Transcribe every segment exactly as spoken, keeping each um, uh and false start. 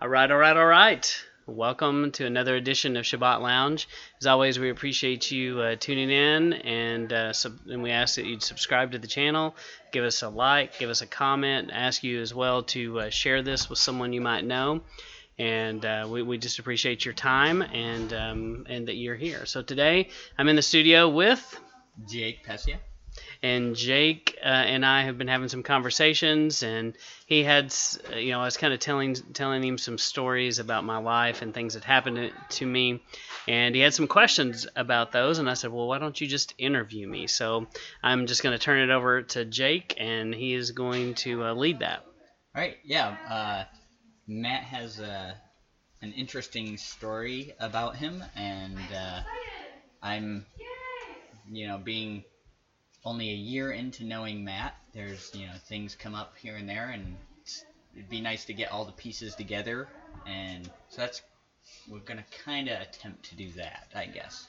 All right, all right, all right. Welcome to another edition of Shabbat Lounge. As always, we appreciate you uh, tuning in, and uh, sub- and we ask that you'd subscribe to the channel, give us a like, give us a comment, and ask you as well to uh, share this with someone you might know. And uh, we, we just appreciate your time and um, and that you're here. So today, I'm in the studio with Jake Pesia. and Jake uh, and I have been having some conversations, and he had, you know, I was kind of telling telling him some stories about my life and things that happened to me, and he had some questions about those, and I said, well, why don't you just interview me? So I'm just going to turn it over to Jake, and he is going to uh, lead that. All right, yeah. Uh, Matt has uh, an interesting story about him, and uh, I'm, you know, being only a year into knowing Matt, there's, you know, things come up here and there, and it's, it'd be nice to get all the pieces together, and so that's, we're going to kind of attempt to do that, I guess.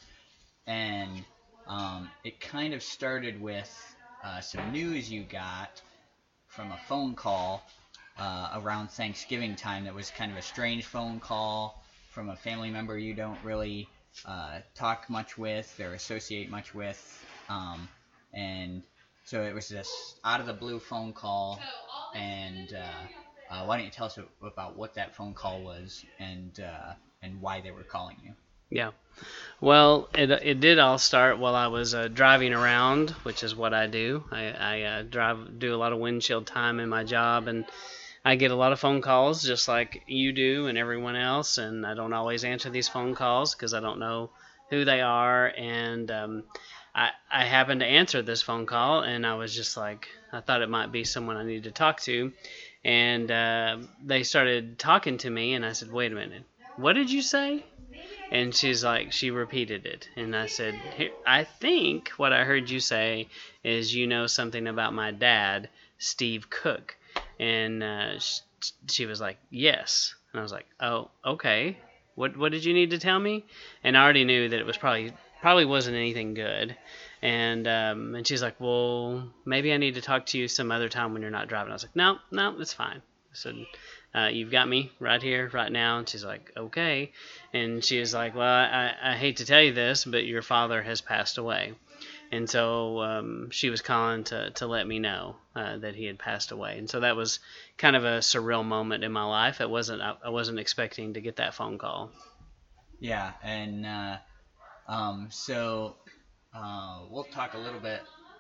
And um, it kind of started with uh, some news you got from a phone call uh, around Thanksgiving time that was kind of a strange phone call from a family member you don't really uh, talk much with or associate much with. Um, and so it was this out of the blue phone call. And uh, uh, why don't you tell us about what that phone call was and uh, and why they were calling you? Yeah. Well, it it did all start while I was uh, driving around, which is what I do. I, I uh, drive, do a lot of windshield time in my job, and I get a lot of phone calls just like you do and everyone else, and I don't always answer these phone calls because I don't know who they are, and um, I, I happened to answer this phone call, and I was just like, I thought it might be someone I needed to talk to, and uh, they started talking to me, and I said, wait a minute, what did you say? And she's like, she repeated it. And I said, I think what I heard you say is you know something about my dad, Steve Cook. And uh, she was like, yes. And I was like, oh, okay. What what did you need to tell me? And I already knew that it was probably probably wasn't anything good. And um, and she's like, well, maybe I need to talk to you some other time when you're not driving. I was like, no, no, it's fine. I said, uh, you've got me right here, right now. And she's like, okay. And she was like, well, I, I hate to tell you this, but your father has passed away. And so um, she was calling to, to let me know uh, that he had passed away. And so that was kind of a surreal moment in my life. It wasn't I, I wasn't expecting to get that phone call. Yeah, and uh, um, so uh, we'll talk a little bit.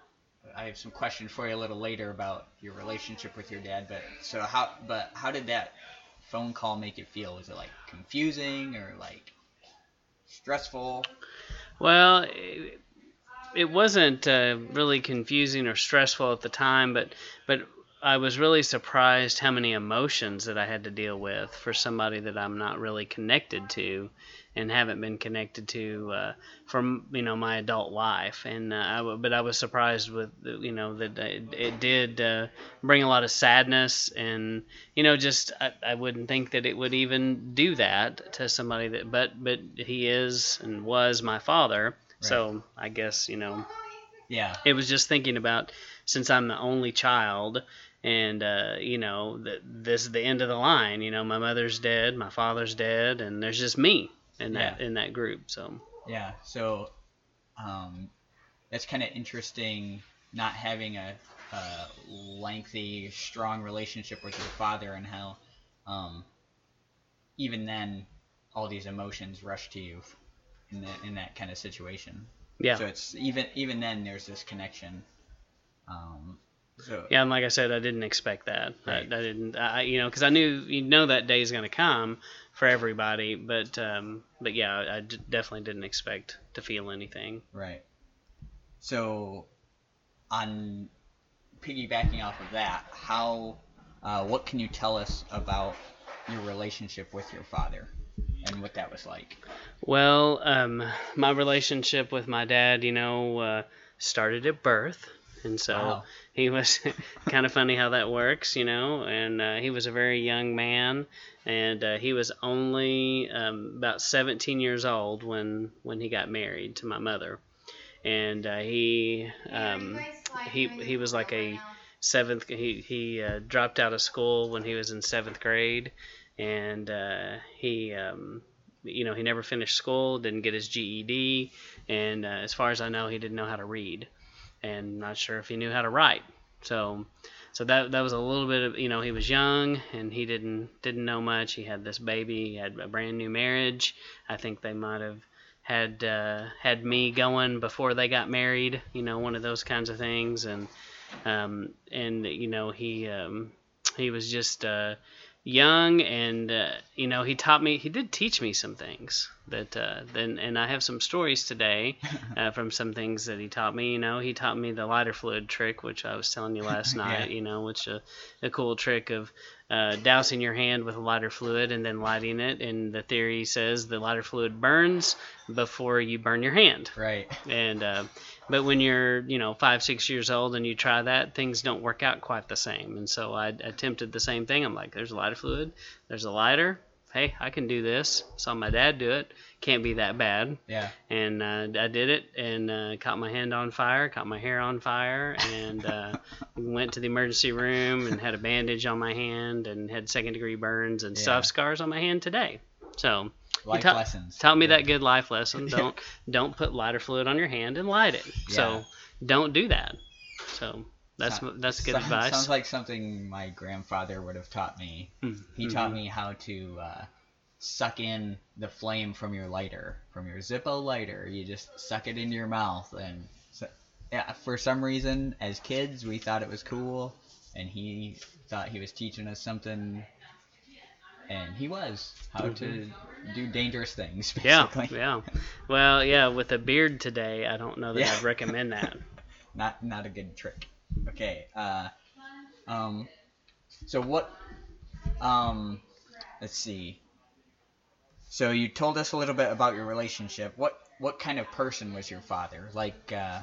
I have some questions for you a little later about your relationship with your dad. But so how? But how did that phone call make you feel? Was it like confusing or like stressful? Well, it, it wasn't uh, really confusing or stressful at the time, but but I was really surprised how many emotions that I had to deal with for somebody that I'm not really connected to and haven't been connected to uh, from you know my adult life. And uh, I w- but I was surprised with you know that it, it did uh, bring a lot of sadness, and you know just I, I wouldn't think that it would even do that to somebody that but but he is and was my father. Right. So I guess you know Yeah. it was just thinking about, since I'm the only child, and uh, you know that this is the end of the line. You know, my mother's dead, my father's dead, and there's just me in that Yeah. in that group. So Yeah. So um, that's kind of interesting, not having a, a lengthy, strong relationship with your father, and how um, even then all these emotions rush to you in that in that kind of situation. yeah, So it's even even then there's this connection. Um, so yeah, and like I said, I didn't expect that. Right. I, I didn't, I you know, because I knew you know that day is going to come for everybody, but um, but yeah, I, I d- definitely didn't expect to feel anything. Right. So on piggybacking off of that, how uh, what can you tell us about your relationship with your father and what that was like? Well, um, my relationship with my dad, you know, uh, started at birth. And so Wow. he was kind of funny how that works, you know. And uh, he was a very young man, and uh, he was only um, about seventeen years old when, when he got married to my mother. And uh, he um, he he was like a seventh. He he uh, dropped out of school when he was in seventh grade, and uh, he, um, you know, he never finished school, didn't get his G E D, and uh, as far as I know, he didn't know how to read, and not sure if he knew how to write. So, so that that was a little bit of, you know, he was young and he didn't didn't know much. He had this baby, he had a brand new marriage. I think they might have had uh, had me going before they got married, you know, one of those kinds of things, and um, and you know he um, he was just uh, young, and uh, you know he taught me, he did teach me some things that uh, then, and I have some stories today uh, from some things that he taught me. You know, he taught me the lighter fluid trick, which I was telling you last night. Yeah. You know, which a, a cool trick of uh, dousing your hand with a lighter fluid and then lighting it. And the theory says the lighter fluid burns before you burn your hand. Right. And uh, but when you're, you know, five, six years old and you try that, things don't work out quite the same. And so I attempted the same thing. I'm like, there's a lighter fluid, there's a lighter. Hey, I can do this. Saw my dad do it. Can't be that bad. Yeah. And uh, I did it, and uh, caught my hand on fire, caught my hair on fire, and uh, went to the emergency room and had a bandage on my hand and had second degree burns and Yeah. still have scars on my hand today. So Life he ta- lessons. taught me that good life lesson. Don't don't put lighter fluid on your hand and light it. Yeah. So don't do that. So that's So- that's good sounds, advice. Sounds like something my grandfather would have taught me. Mhm. He taught me how to uh, suck in the flame from your lighter, from your Zippo lighter. You just suck it into your mouth, and so, yeah, for some reason, as kids, we thought it was cool, and he thought he was teaching us something, and he was how to do dangerous things, Yeah, basically. yeah. Well, yeah, with a beard today, I don't know that Yeah. I'd recommend that. Not not a good trick. Okay. Uh, um. So what? Um. Let's see. So you told us a little bit about your relationship. What what kind of person was your father? Like, uh,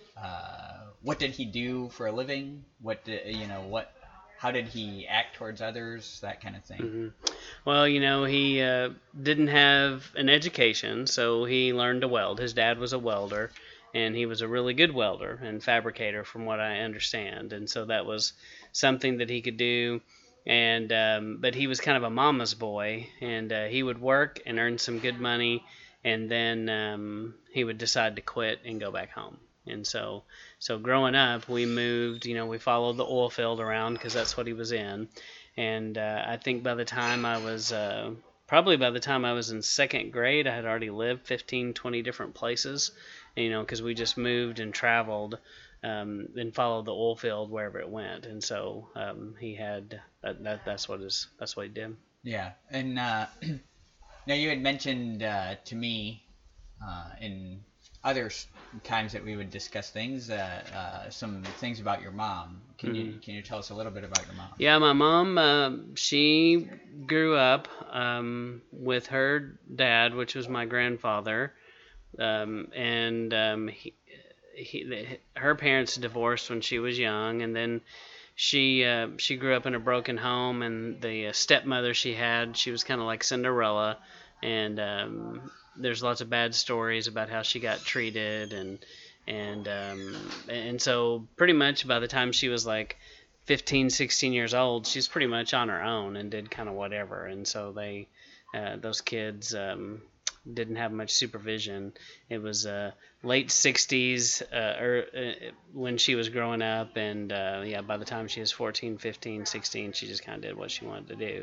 uh, what did he do for a living? What did, you know? What? How did he act towards others? That kind of thing. hmm Well, you know, he uh, didn't have an education, so he learned to weld. His dad was a welder, and he was a really good welder and fabricator, from what I understand. And so that was something that he could do. And um, but he was kind of a mama's boy, and uh, he would work and earn some good money, and then um, he would decide to quit and go back home. And so, so growing up, we moved. You know, we followed the oil field around because that's what he was in. And uh, I think by the time I was, uh, probably by the time I was in second grade, I had already lived fifteen, twenty different places. You know, because we just moved and traveled um, and followed the oil field wherever it went. And so um, he had that, that. That's what his. That's what he did. Yeah. And uh, now you had mentioned uh, to me uh, in other s- times that we would discuss things, uh, uh, some things about your mom. Can you can you tell us a little bit about your mom? Yeah, my mom, uh, she grew up um, with her dad, which was my grandfather, um, and um, he, he, her parents divorced when she was young, and then she uh, she grew up in a broken home, and the uh, stepmother she had, she was kind of like Cinderella, and um, there's lots of bad stories about how she got treated, and and um, and so pretty much by the time she was like fifteen, sixteen years old, she's pretty much on her own and did kind of whatever. And so they, uh, those kids um, didn't have much supervision. It was uh, late sixties uh, or, uh, when she was growing up. And uh, yeah, by the time she was fourteen, fifteen, sixteen, she just kind of did what she wanted to do.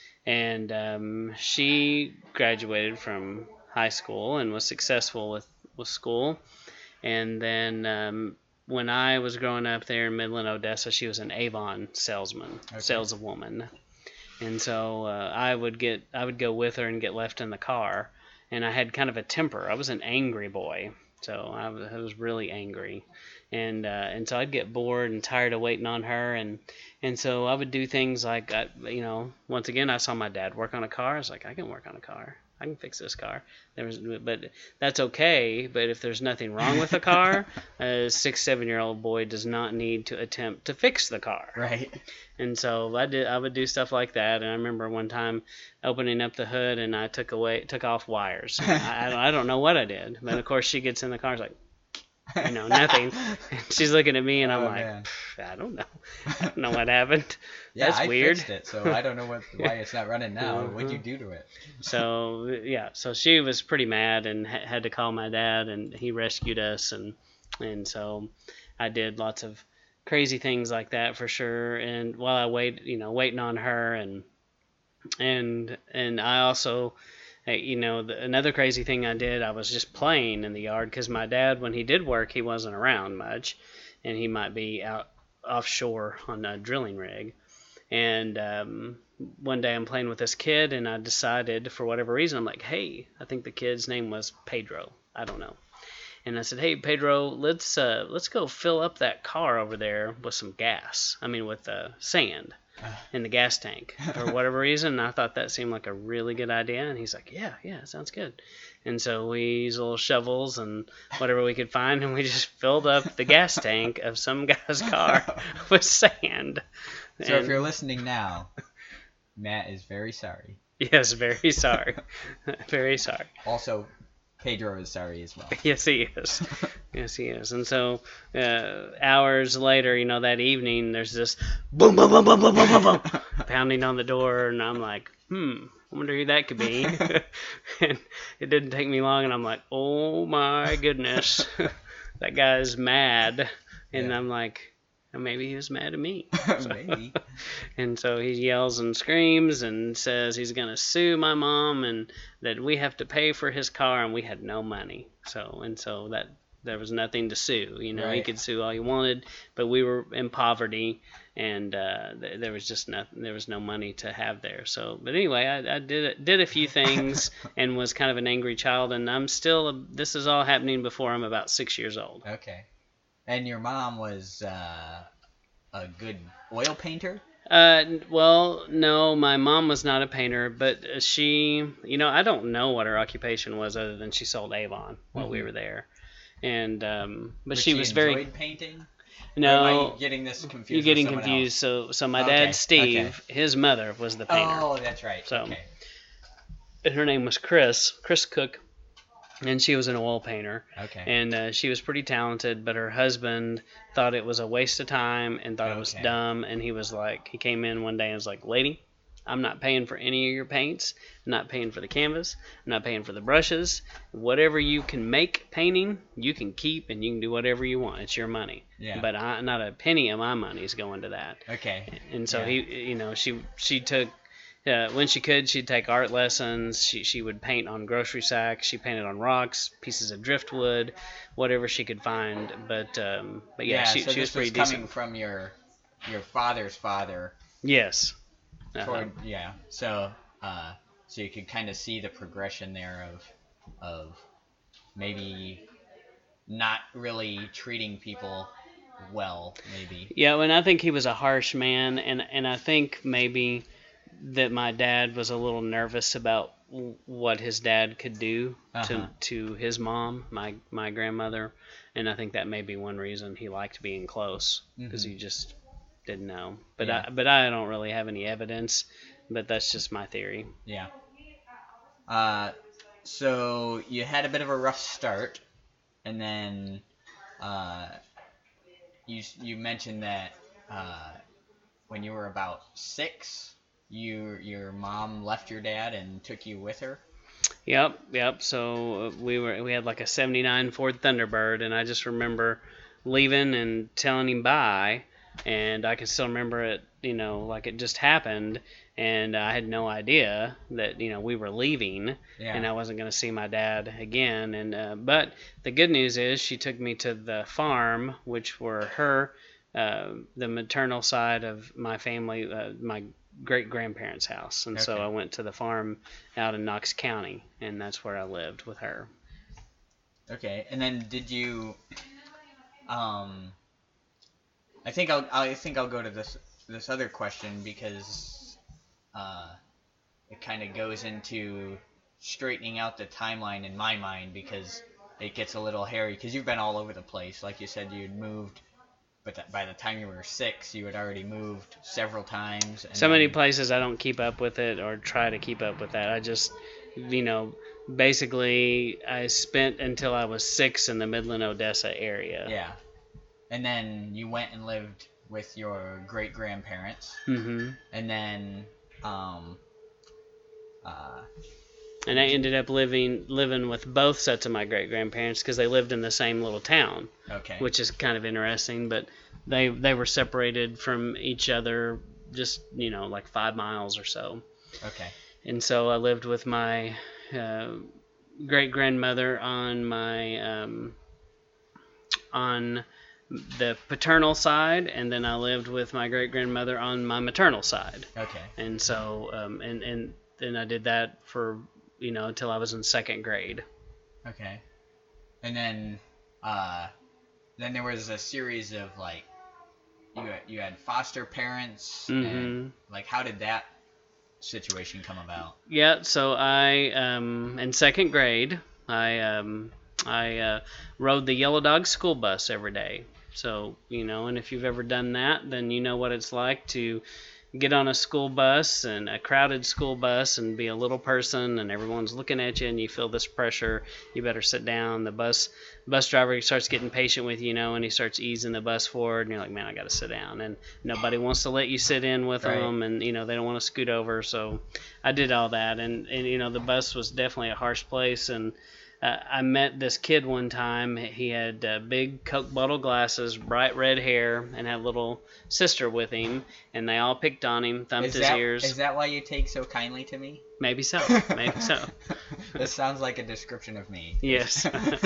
And um, she graduated from high school and was successful with, with school. And then um, when I was growing up there in Midland, Odessa, she was an Avon salesman, Okay. saleswoman, and so uh, I would get, I would go with her and get left in the car, and I had kind of a temper. I was an angry boy, so I was, I was really angry, and uh, and so I'd get bored and tired of waiting on her, and and so I would do things like, I, you know, once again I saw my dad work on a car. I was like, I can work on a car. I can fix this car. There was, but that's okay. But if there's nothing wrong with the car, a six, seven-year-old boy does not need to attempt to fix the car. Right. And so I did. I would do stuff like that. And I remember one time opening up the hood and I took away, took off wires. I, I, don't, I don't know what I did. But of course she gets in the car, and is like, You know, nothing. And she's looking at me, and I'm Oh like, man. I don't know. I don't know what happened. Yeah, That's I weird. fixed it, so I don't know what why it's not running now. What'd you Mhm. do to it? So yeah, so she was pretty mad and ha- had to call my dad, and he rescued us, and and so I did lots of crazy things like that for sure. And while I wait, you know, waiting on her, and and and I also, uh, you know, the, another crazy thing I did, I was just playing in the yard because my dad, when he did work, he wasn't around much, and he might be out offshore on a drilling rig. And um, one day I'm playing with this kid, and I decided, for whatever reason, I'm like, hey, I think the kid's name was Pedro. I don't know. And I said, hey, Pedro, let's uh, let's go fill up that car over there with some gas. I mean, with uh, sand in the gas tank. For whatever reason, I thought that seemed like a really good idea. And he's like, yeah, yeah, sounds good. And so we used little shovels and whatever we could find, and we just filled up the gas tank of some guy's car with sand. So if And you're listening now, Matt is very sorry. yes, very sorry. Very sorry. Also, Pedro is sorry as well. Yes, he is. Yes, he is. And so, uh, hours later, you know, that evening, there's this boom, boom, boom, boom, boom, boom, boom, boom, pounding on the door, and I'm like, hmm, I wonder who that could be. And it didn't take me long, and I'm like, oh my goodness, that guy's mad. And Yeah. I'm like, maybe he was mad at me. Maybe. And so he yells and screams and says he's going to sue my mom and that we have to pay for his car, and we had no money. So and so that there was nothing to sue. You know, he Right. could sue all he wanted, but we were in poverty, and uh, th- there was just nothing. There was no money to have there. So, but anyway, I, I did did a few things and was kind of an angry child, and I'm still. A, this is all happening before I'm about six years old. Okay. And your mom was uh, a good oil painter? Uh, well, no, my mom was not a painter, but she, you know, I don't know what her occupation was other than she sold Avon while we Mhm. were there, and um, but But she she was enjoyed very painting? Or am no. I getting this confused You're with getting someone confused. else? So, so my Okay, dad Steve, okay. his mother was the painter. Oh, that's right. So- Okay. And her name was Chris, Chris Cook, and she was an oil painter. Okay. And uh, she was pretty talented, but her husband thought it was a waste of time and thought it was Okay. dumb. And he was like, he came in one day and was like, lady, I'm not paying for any of your paints. I'm not paying for the canvas. I'm not paying for the brushes. Whatever you can make painting, you can keep, and you can do whatever you want. It's your money. Yeah. But I, not a penny of my money is going to that. Okay. And so Yeah. he, you know, she she took. Uh, when she could, she'd take art lessons. She she would paint on grocery sacks. She painted on rocks, pieces of driftwood, whatever she could find. But um, but yeah, Yeah, she so she was this pretty was coming decent. from your your father's father Yes. Uh-huh. toward yeah. So uh so you could kind of see the progression there of of maybe not really treating people well, maybe. Yeah, and I think he was a harsh man, and and I think maybe that my dad was a little nervous about w- what his dad could do Uh-huh. to to his mom, my my grandmother, and I think that may be one reason he liked being close because Mhm. he just didn't know. But Yeah. I but I don't really have any evidence, but that's just my theory. Yeah. Uh so you had a bit of a rough start, and then uh you you mentioned that uh when you were about six, you your mom left your dad and took you with her. Yep, yep. So uh, we were we had like a seventy-nine Ford Thunderbird, and I just remember leaving and telling him bye, and I can still remember it, you know, like it just happened, and I had no idea that you know we were leaving, Yeah. and I wasn't going to see my dad again. And uh, but the good news is she took me to the farm, which were her. Uh, the maternal side of my family, uh, my great grandparents' house, and so Okay. I went to the farm out in Knox County, and that's where I lived with her. Okay. And then did you um I think I'll I think I'll go to this this other question because uh it kind of goes into straightening out the timeline in my mind because it gets a little hairy because you've been all over the place. Like you said, you'd moved but th- by the time you were six, you had already moved several times. And So many then- places I don't keep up with it or try to keep up with that. I just, you know, basically I spent until I was six in the Midland, Odessa area. Yeah. And then you went and lived with your great grandparents. Mm-hmm. And then, um, uh, And I ended up living living with both sets of my great grandparents because they lived in the same little town, okay. which is kind of interesting. But they they were separated from each other just you know like five miles or so. Okay. And so I lived with my uh, great grandmother on my um, on the paternal side, and then I lived with my great grandmother on my maternal side. Okay. And so um, and and then I did that for you know until I was in second grade. Okay. And then, uh, then there was a series of like, you had, you had foster parents, Mm-hmm. and like, how did that situation come about? Yeah, so I um in second grade I um I uh, rode the Yellow Dog school bus every day. So, you know, and if you've ever done that, then you know what it's like to get on a school bus and a crowded school bus and be a little person and everyone's looking at you and you feel this pressure. You better sit down. The bus bus driver starts getting patient with you, you know, and he starts easing the bus forward and you're like, man, I got to sit down. And nobody wants to let you sit in with Right. them and, you know, they don't want to scoot over. So I did all that. And, and you know, the bus was definitely a harsh place. And uh, I met this kid one time. He had uh, big Coke bottle glasses, bright red hair, and had a little sister with him. And they all picked on him, thumped Is his that, ears. is that why you take so kindly to me? Maybe so. Maybe so. This sounds like a description of me. Yes.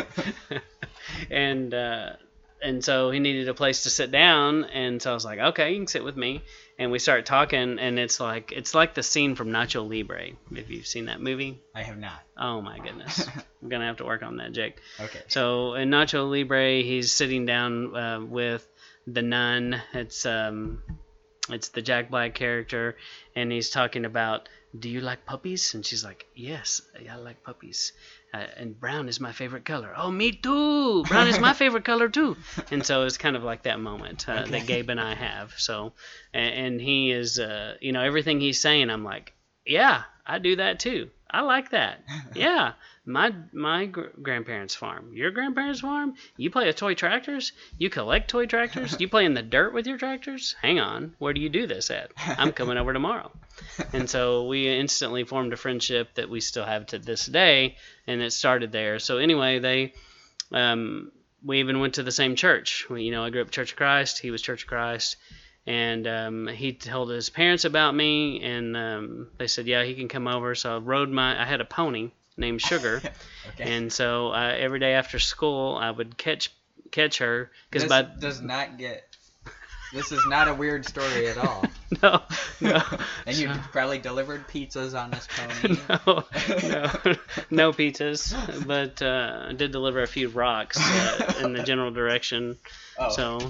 and uh, and so he needed a place to sit down, and so I was like, okay, you can sit with me. And we start talking, and it's like it's like the scene from Nacho Libre. If you've seen that movie, I have not. oh my goodness, I'm gonna have to work on that, Jake. Okay. So in Nacho Libre, he's sitting down uh, with the nun. It's um, it's the Jack Black character, and he's talking about, do you like puppies? And she's like, yes, I like puppies. Uh, and brown is my favorite color. Oh, me too. Brown is my favorite color too. And so it's kind of like that moment uh, Okay. that Gabe and I have. So, and, and he is, uh, you know, everything he's saying, I'm like, yeah, I do that too. I like that. Yeah, my my gr- grandparents' farm. Your grandparents' farm? You play with toy tractors? You collect toy tractors? You play in the dirt with your tractors? Hang on, where do you do this at? I'm coming over tomorrow. And so we instantly formed a friendship that we still have to this day, and it started there. So anyway, they, um, we even went to the same church. We, you know, I grew up Church of Christ. He was Church of Christ. And um, he told his parents about me, and um, they said, yeah, he can come over. So I rode my, I had a pony named Sugar, Okay. and so uh, every day after school I would catch catch her because This by does not get. This is not a weird story at all. no no And you probably delivered pizzas on this pony. no no no pizzas, but uh, I did deliver a few rocks uh, in the general direction. Oh. So,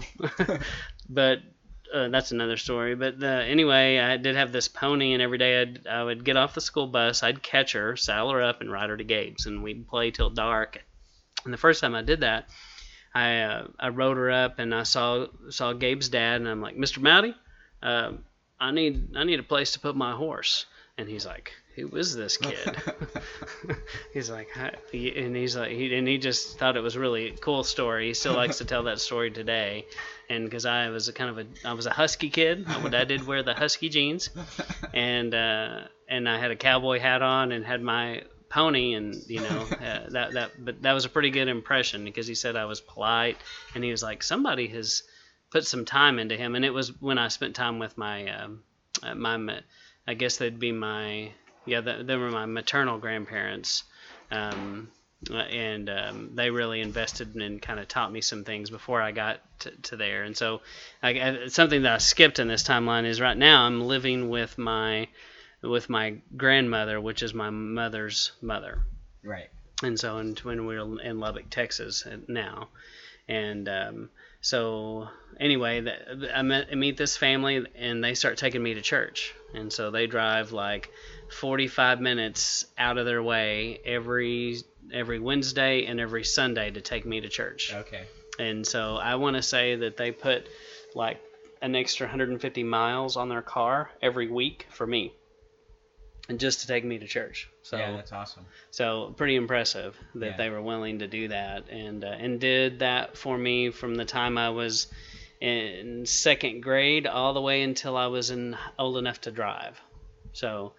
but. Uh, that's another story. But uh, anyway, I did have this pony, and every day I'd, I would get off the school bus, I'd catch her, saddle her up, and ride her to Gabe's, and we'd play till dark. And the first time I did that, I uh, I rode her up, and I saw saw Gabe's dad, and I'm like, Mister Mowdy, uh, I need I need a place to put my horse. And he's like, who is this kid? He's like, "Hi," he- and he's like, he, and he just thought it was a really cool story. He still likes to tell that story today. And because I was a kind of a, I was a husky kid. I, I did wear the husky jeans, and uh, and I had a cowboy hat on and had my pony, and you know uh, that that, but that was a pretty good impression because he said I was polite, and he was like, somebody has put some time into him, and it was when I spent time with my um, uh, my. ma- I guess they'd be my, yeah, they, they were my maternal grandparents, um, and um, they really invested and kind of taught me some things before I got to, to there. And so, I, I, something that I skipped in this timeline is right now I'm living with my, with my grandmother, which is my mother's mother. Right. And so, and when we were in Lubbock, Texas now, and um, so anyway, the, I, met, I meet this family, and they start taking me to church. And so they drive like forty-five minutes out of their way every every Wednesday and every Sunday to take me to church. Okay. And so I want to say that they put like an extra one hundred fifty miles on their car every week for me, and just to take me to church. So yeah, that's awesome. So pretty impressive that Yeah. they were willing to do that, and uh, and did that for me from the time I was in second grade all the way until I was in old enough to drive. So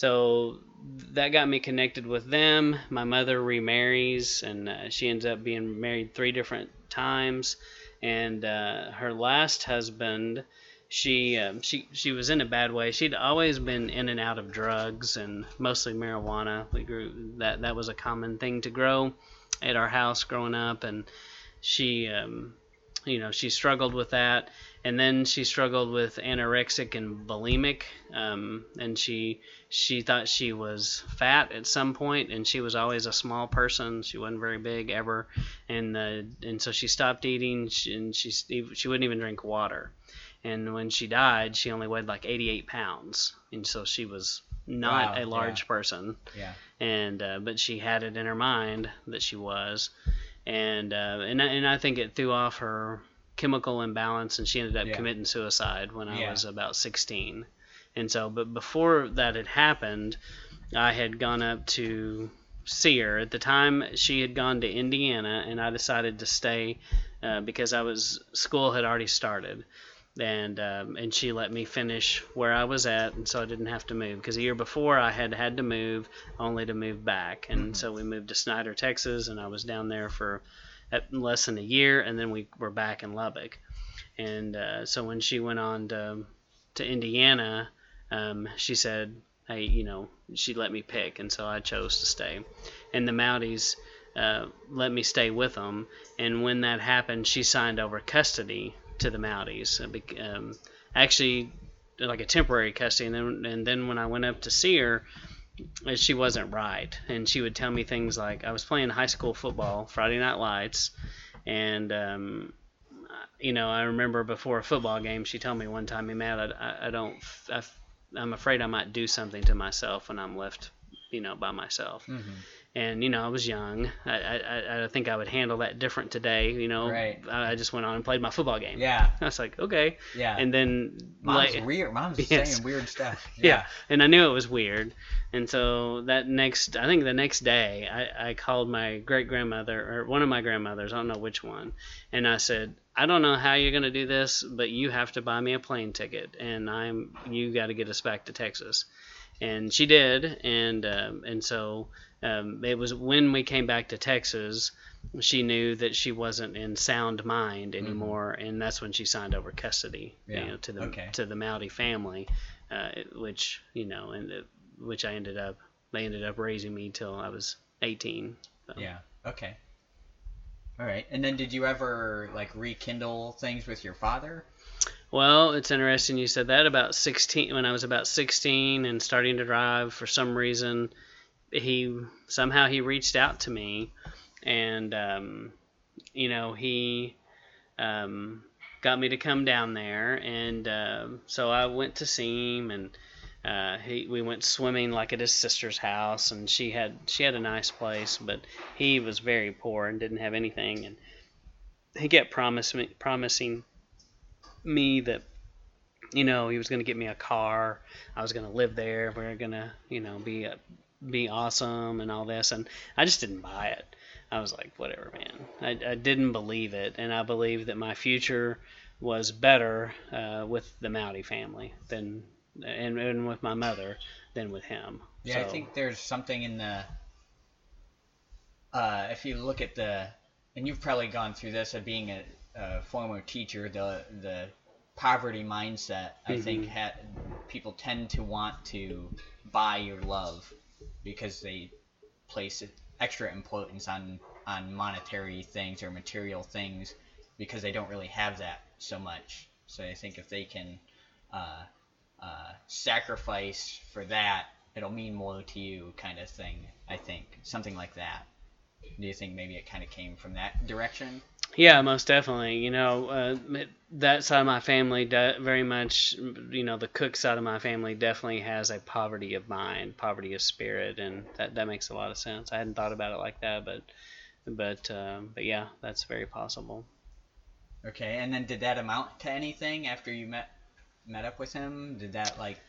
so that got me connected with them. My mother remarries, and uh, she ends up being married three different times. And uh, her last husband, she um, she she was in a bad way. She'd always been in and out of drugs and mostly marijuana. We grew that that was a common thing to grow at our house growing up, and she um, you know she struggled with that, and then she struggled with anorexic and bulimic, um, and she she thought she was fat at some point, and she was always a small person. She wasn't very big ever, and uh, and so she stopped eating, and she she wouldn't even drink water. And when she died, she only weighed like eighty-eight pounds, and so she was not Wow, a large yeah. person. Yeah. And uh, but she had it in her mind that she was, and uh, and I- and I think it threw off her chemical imbalance, and she ended up Yeah. committing suicide when I Yeah. was about sixteen. And so, but before that had happened, I had gone up to see her. At the time, she had gone to Indiana, and I decided to stay uh, because I was school had already started, and um, and she let me finish where I was at, and so I didn't have to move. Because a year before, I had had to move, only to move back, and Mhm. so we moved to Snyder, Texas, and I was down there for at less than a year, and then we were back in Lubbock. And uh, so when she went on to to Indiana, um, she said, "Hey, you know," she let me pick, and so I chose to stay. And the Mounties uh, let me stay with them. And when that happened, she signed over custody to the Mounties. Uh, bec- Um, actually, like a temporary custody. And then, and then when I went up to see her, uh, she wasn't right, and she would tell me things like, I was playing high school football, Friday Night Lights, and um, you know, I remember before a football game, she told me one time, "Hey, Matt, I, I, I don't, I, I'm afraid I might do something to myself when I'm left, you know, by myself." Mhm. And you know, I was young. I, I, I think I would handle that different today. You know, Right. I I just went on and played my football game. Yeah. I was like, okay. Yeah. And then Mom's like, weird. Mom's Yes. saying weird stuff. yeah, and I knew it was weird. And so that next, I think the next day, I, I called my great grandmother, or one of my grandmothers, I don't know which one, and I said, "I don't know how you're going to do this, but you have to buy me a plane ticket, and I'm you got to get us back to Texas." And she did, and um, and so um, it was when we came back to Texas, she knew that she wasn't in sound mind anymore, mm-hmm. and that's when she signed over custody, Yeah. you know, to the Okay. to the Mouty family, uh, which you know, and it, which I ended up they ended up raising me till I was eighteen. So. Yeah. Okay. All right. And then did you ever like rekindle things with your father? Well, it's interesting you said that. About sixteen, when I was about sixteen and starting to drive, for some reason, he somehow he reached out to me, and um, you know he um, got me to come down there, and uh, so I went to see him, and uh, he we went swimming like at his sister's house, and she had she had a nice place, but he was very poor and didn't have anything, and he kept promising promising me that, you know, he was going to get me a car. I was going to live there. We were going to, you know, be a, be awesome and all this. And I just didn't buy it. I was like, whatever, man. I, I didn't believe it. And I believed that my future was better uh, with the Mouty family than, and, and with my mother than with him. Yeah, so, I think there's something in the, uh, if you look at the, and you've probably gone through this of being a, a former teacher, the the poverty mindset, I mm-hmm. think ha- people tend to want to buy your love because they place extra importance on, on monetary things or material things because they don't really have that so much. So I think if they can uh, uh, sacrifice for that, it'll mean more to you, kind of thing, I think. Something like that. Do you think maybe it kind of came from that direction? Yeah, most definitely. You know, uh, that side of my family de- very much, you know, the Cook side of my family definitely has a poverty of mind, poverty of spirit, and that, that makes a lot of sense. I hadn't thought about it like that, but but um, but yeah, that's very possible. Okay, and then did that amount to anything after you met met up with him? Did that like?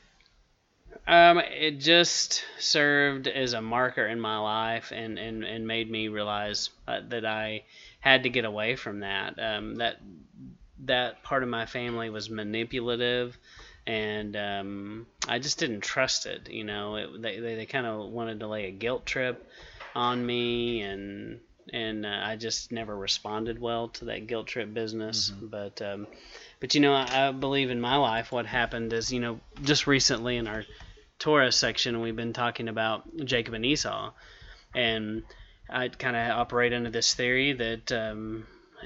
Um, it just served as a marker in my life, and, and, and made me realize uh, that I had to get away from that. Um, that that part of my family was manipulative, and um, I just didn't trust it. You know, it, they they, they kind of wanted to lay a guilt trip on me, and and uh, I just never responded well to that guilt trip business. Mm-hmm. But um, but you know, I, I believe in my life what happened is, you know, just recently in our Torah section we've been talking about Jacob and Esau, and I kind of operate under this theory that um,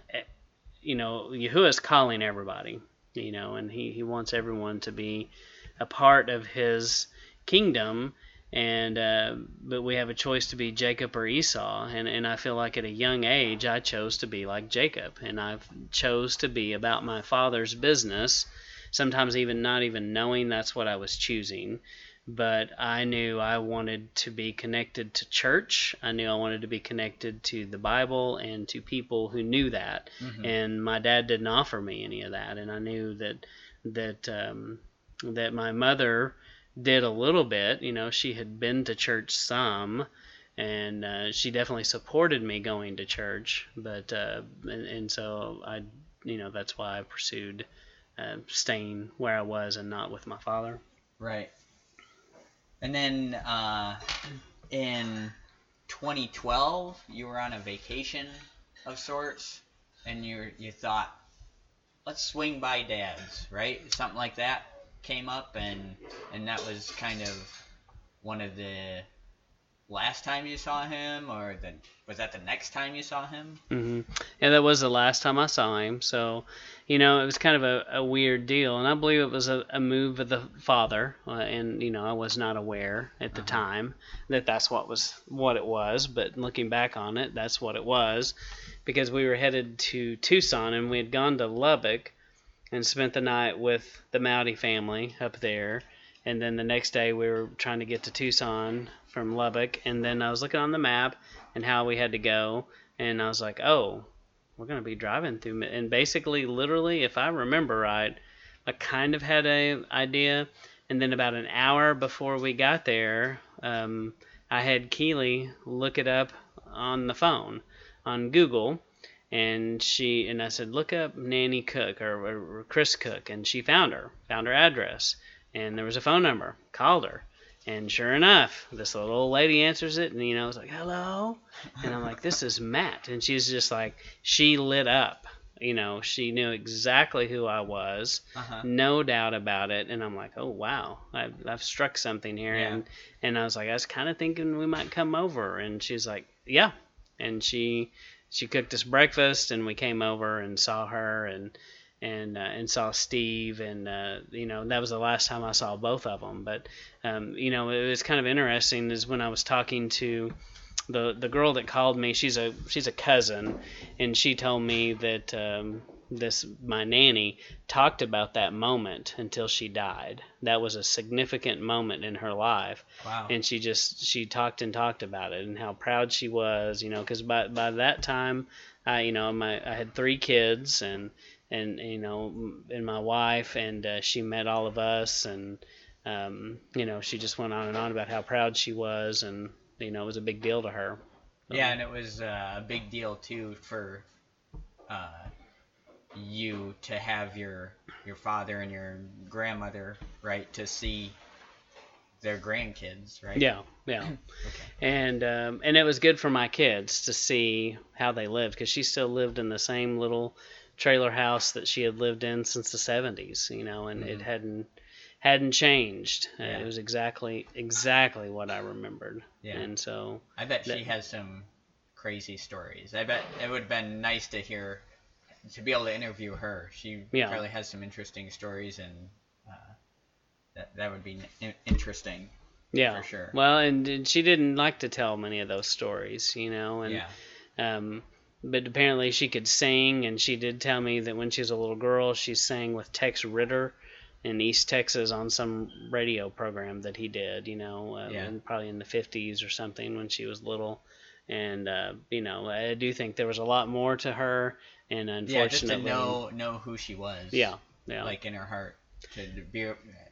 you know, Yahuwah's calling everybody, you know, and he, he wants everyone to be a part of his kingdom. And uh, but we have a choice to be Jacob or Esau, and, and I feel like at a young age I chose to be like Jacob, and I chose to be about my father's business, sometimes even not even knowing that's what I was choosing. But I knew I wanted to be connected to church. I knew I wanted to be connected to the Bible and to people who knew that. Mm-hmm. And my dad didn't offer me any of that, and I knew that that um, that my mother did a little bit. You know, she had been to church some, and uh, she definitely supported me going to church. But uh, and, and so I, you know, that's why I pursued uh, staying where I was and not with my father. Right. And then uh, in twenty twelve, you were on a vacation of sorts, and you you thought, let's swing by Dad's, right? Something like that came up, and and that was kind of one of the last time you saw him, or the was that the next time you saw him? Mm-hmm. Yeah, that was the last time I saw him. So, you know, it was kind of a, a weird deal, and I believe it was a, a move of the father. Uh, and you know, I was not aware at the uh-huh. time that that's what was what it was. But looking back on it, that's what it was, because we were headed to Tucson, and we had gone to Lubbock and spent the night with the Mowdy family up there. And then the next day we were trying to get to Tucson from Lubbock, and then I was looking on the map and how we had to go, and I was like, oh, we're going to be driving through. And basically, literally, if I remember right, I kind of had an idea, and then about an hour before we got there, um, I had Keely look it up on the phone, on Google, and she and I said, look up Nanny Cook or, or Chris Cook, and she found her, found her address. And there was a phone number. Called her. And sure enough, this little old lady answers it, and, you know, it's like, hello? And I'm like, this is Matt. And she's just like, she lit up. You know, she knew exactly who I was. Uh-huh. No doubt about it. And I'm like, oh, wow. I've, I've struck something here. Yeah. And, and I was like, I was kind of thinking we might come over. And she's like, yeah. And she she cooked us breakfast, and we came over and saw her, and and uh, and saw Steve, and uh, you know, that was the last time I saw both of them. But um, you know, it was kind of interesting is when I was talking to the the girl that called me. She's a she's a cousin, and she told me that um, this my nanny talked about that moment until she died. That was a significant moment in her life. Wow. And she just she talked and talked about it and how proud she was. You know, because by by that time, I you know my I had three kids, and. And you know, and my wife, and uh, she met all of us, and um, you know, she just went on and on about how proud she was, and you know, it was a big deal to her. So, yeah, and it was uh, a big deal too for uh, you to have your your father and your grandmother, right, to see their grandkids, right? Yeah, yeah. Okay. And um, and it was good for my kids to see how they lived, because she still lived in the same little trailer house that she had lived in since the seventies, you know, and mm-hmm. it hadn't hadn't changed. Yeah. Uh, it was exactly exactly what I remembered. Yeah. And so I bet that, she has some crazy stories. I bet it would have been nice to hear, to be able to interview her. She yeah. probably has some interesting stories, and uh, that that would be interesting. Yeah, for sure. Well, and, and she didn't like to tell many of those stories, you know, and yeah. um. But apparently she could sing, and she did tell me that when she was a little girl, she sang with Tex Ritter in East Texas on some radio program that he did, you know, uh, yeah. in, probably in the fifties or something when she was little. and uh, you know, I do think there was a lot more to her, and Yeah, just to unfortunately, know know who she was, yeah, yeah, like in her heart, to be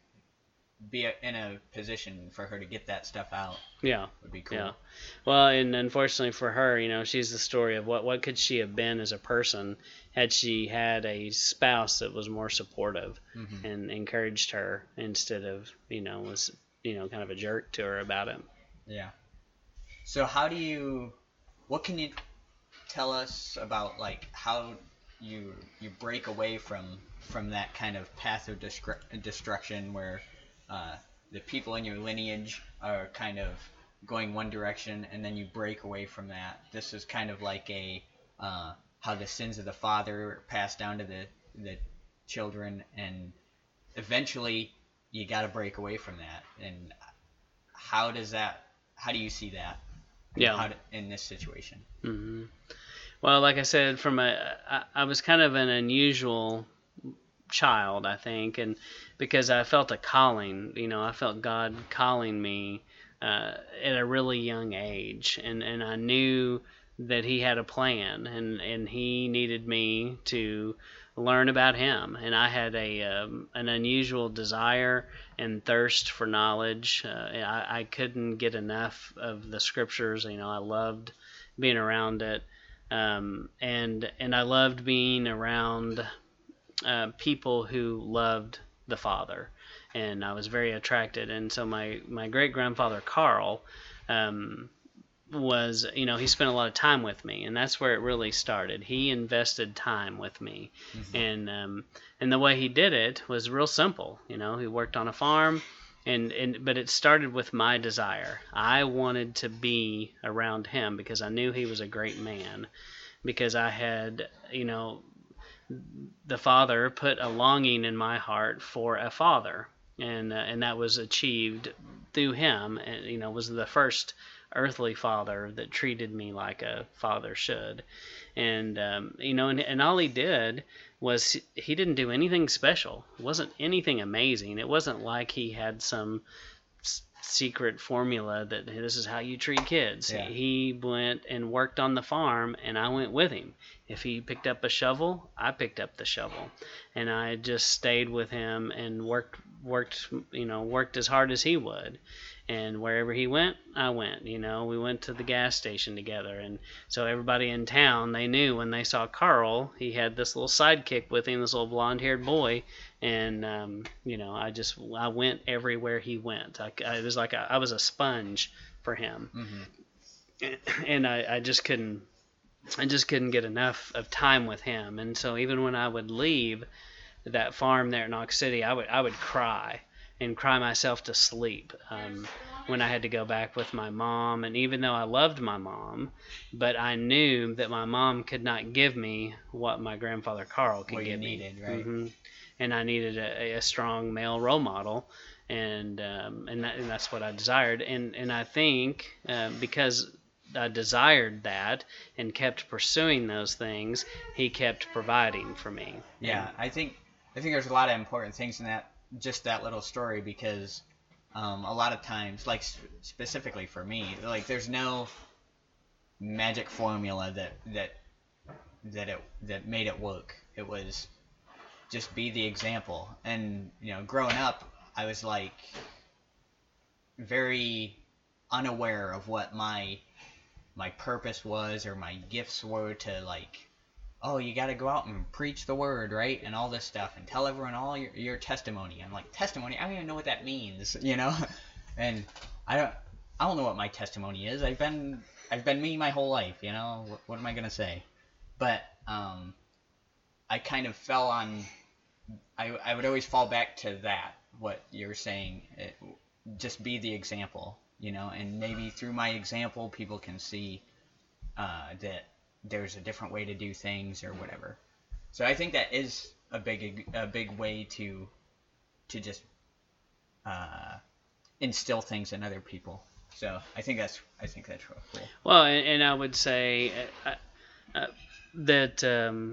be in a position for her to get that stuff out yeah, would be cool. yeah. Well, and unfortunately for her, you know, she's the story of what what could she have been as a person had she had a spouse that was more supportive Mm-hmm. and encouraged her instead of, you know, was, you know, kind of a jerk to her about it. Yeah. So how do you? What can you tell us about like how you you break away from from that kind of path of destru- destruction where uh, the people in your lineage are kind of going one direction and then you break away from that. This is kind of like a uh, how the sins of the father pass down to the the children, and eventually you got to break away from that. And how does that? How do you see that? Yeah. How to, in this situation? hmm Well, like I said, from a, I, I was kind of an unusual child, I think, and because I felt a calling, you know, I felt God calling me uh, at a really young age, and, and I knew that He had a plan, and, and He needed me to learn about Him, and I had a um, an unusual desire and thirst for knowledge. Uh, I, I couldn't get enough of the Scriptures. You know, I loved being around it, um, and and I loved being around uh, people who loved the Father, and I was very attracted. And so my my great grandfather Carl um, was, you know, he spent a lot of time with me, and that's where it really started. He invested time with me, Mm-hmm. and um, and the way he did it was real simple. You know, he worked on a farm. And, and but it started with my desire. I wanted to be around him because I knew he was a great man, because I had, you know, the Father put a longing in my heart for a father, and uh, and that was achieved through him. And you know, was the first earthly father that treated me like a father should. And um, you know, and, and all he did was he didn't do anything special. It wasn't anything amazing. It wasn't like he had some secret formula that this is how you treat kids. Yeah. He went and worked on the farm, and I went with him. If he picked up a shovel, I picked up the shovel, and I just stayed with him and worked worked you know worked as hard as he would. And wherever he went, I went. You know, we went to the gas station together, and so everybody in town, they knew when they saw Carl, he had this little sidekick with him, this little blonde-haired boy, and um, you know, I just I went everywhere he went. I, I was like a, I was a sponge for him, Mm-hmm. and I, I just couldn't I just couldn't get enough of time with him. And so even when I would leave that farm there in Knox City, I would I would cry and cry myself to sleep um, when I had to go back with my mom. And even though I loved my mom, but I knew that my mom could not give me what my grandfather Carl could What you give needed, me. right? Mm-hmm. And I needed a, a strong male role model, and um, and, that, and that's what I desired. And and I think uh, because I desired that and kept pursuing those things, he kept providing for me. Yeah, I think I think there's a lot of important things in that, just that little story, because um, a lot of times, like sp- specifically for me, like there's no magic formula that that that it that made it work. It was just be the example. And you know, growing up, I was like very unaware of what my my purpose was or my gifts were, to like, oh, you got to go out and preach the word, right? And all this stuff, and tell everyone all your, your testimony. I'm like, testimony? I don't even know what that means, you know? And I don't, I don't know what my testimony is. I've been, I've been me my whole life, you know? What, what am I gonna say? But um, I kind of fell on, I, I would always fall back to that, what you're saying. It, just be the example, you know? And maybe through my example, people can see uh, that there's a different way to do things or whatever. So I think that is a big a big way to to just uh, instill things in other people. So I think that's I think that's real cool. Well, and, and I would say uh, uh, that um,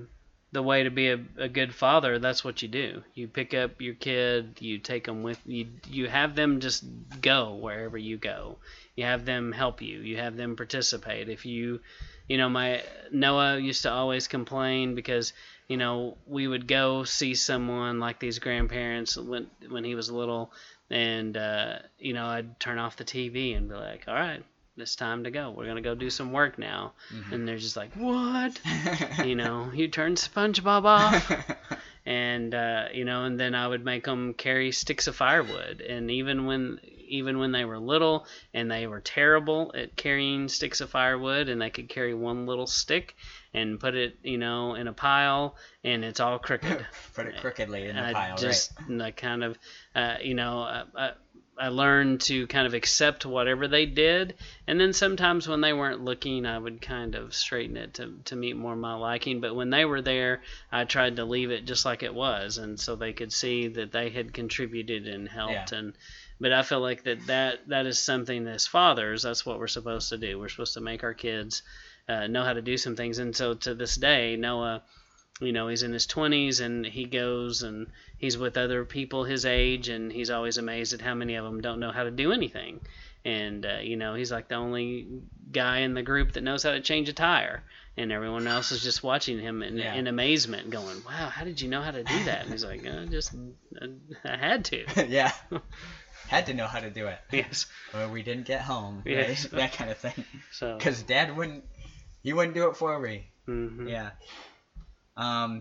the way to be a, a good father, that's what you do. You pick up your kid, you take them with you. You have them just go wherever you go. You have them help you. You have them participate. If you, you know, my Noah used to always complain because, you know, we would go see someone like these grandparents when when he was little, and uh, you know, I'd turn off the T V and be like, all right, it's time to go. We're going to go do some work now. Mm-hmm. And they're just like, what? You know, you turned SpongeBob off. And, uh, you know, and then I would make them carry sticks of firewood. And even when even when they were little and they were terrible at carrying sticks of firewood, and they could carry one little stick and put it, you know, in a pile, and it's all crooked. Put it crookedly in the I pile, just, right? I kind of, uh, you know, I, I, I learned to kind of accept whatever they did, and then sometimes when they weren't looking, I would kind of straighten it to, to meet more my liking. But when they were there, I tried to leave it just like it was, and so they could see that they had contributed and helped. Yeah. And but I feel like that, that that is something as fathers, that's what we're supposed to do. We're supposed to make our kids uh, know how to do some things. And so to this day, Noah, you know, he's in his twenties, and he goes and he's with other people his age, and he's always amazed at how many of them don't know how to do anything. And, uh, you know, he's like the only guy in the group that knows how to change a tire. And everyone else is just watching him in, yeah. in amazement, going, wow, how did you know how to do that? And he's like, I just, I, I had to. Yeah. Had to know how to do it. Yes. Or we didn't get home. Yes. Right? That kind of thing. So. Because Dad wouldn't, he wouldn't do it for me. Mm-hmm. Yeah. Um,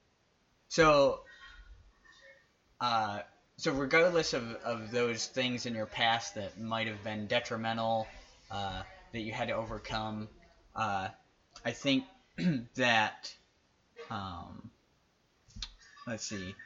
so, uh, so regardless of, of those things in your past that might have been detrimental, uh, that you had to overcome, uh, I think that, um, let's see,